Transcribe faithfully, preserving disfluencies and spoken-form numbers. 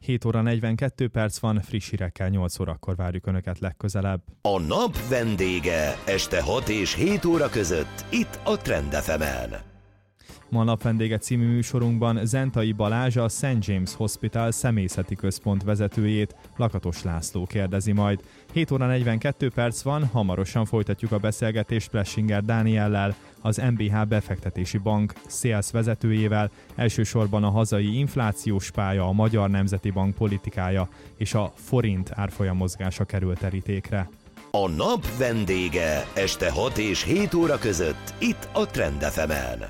hét óra negyvenkettő perc van, friss hírekkel nyolc órakor várjuk Önöket legközelebb. A nap vendége este hat és hét óra között itt a Trend ef emen. Ma a Napvendége című műsorunkban Zentai Balázs, a Szent James Hospital személyzeti központ vezetőjét, Lakatos László kérdezi majd. hét óra negyvenkettő perc van, hamarosan folytatjuk a beszélgetést Plessinger Dániellel, az em bé há Befektetési Bank Sales vezetőjével, elsősorban a hazai inflációs pálya, a Magyar Nemzeti Bank politikája és a forint árfolyamozgása kerül terítékre. A nap vendége este hat és hét óra között itt a Trend ef emen.